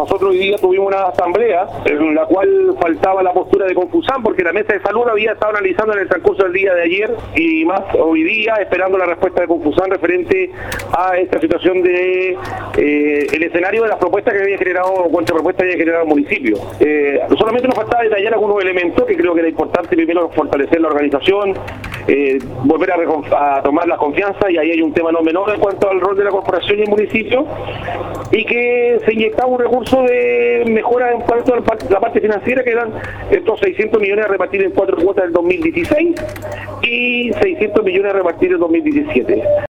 Nosotros hoy día tuvimos una asamblea en la cual faltaba la postura de Confusam, porque la mesa de salud había estado analizando en el transcurso del día de ayer y más hoy día, esperando la respuesta de Confusam referente a esta situación de el escenario de las propuestas que había generado, o contrapropuestas que había generado el municipio. Solamente nos faltaba detallar algunos elementos que creo que era importante, primero fortalecer la organización, volver a tomar la confianza, y ahí hay un tema no menor en cuanto al rol de la corporación y el municipio, y que se inyectaba un recurso de mejora en cuanto a la parte financiera, que eran estos 600 millones a repartir en 4 cuotas del 2016 y 600 millones a repartir en 2017.